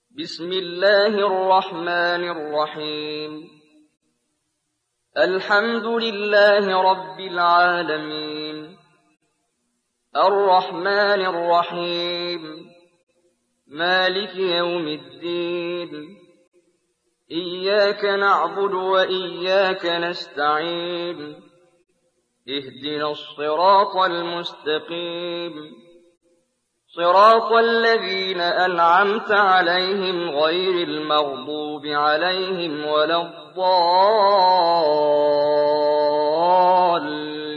بسم الله الرحمن الرحيم الحمد لله رب العالمين الرحمن الرحيم مالك يوم الدين إياك نعبد وإياك نستعين اهدنا الصراط المستقيم صراط الذين أنعمت عليهم غير المغضوب عليهم ولا الضالين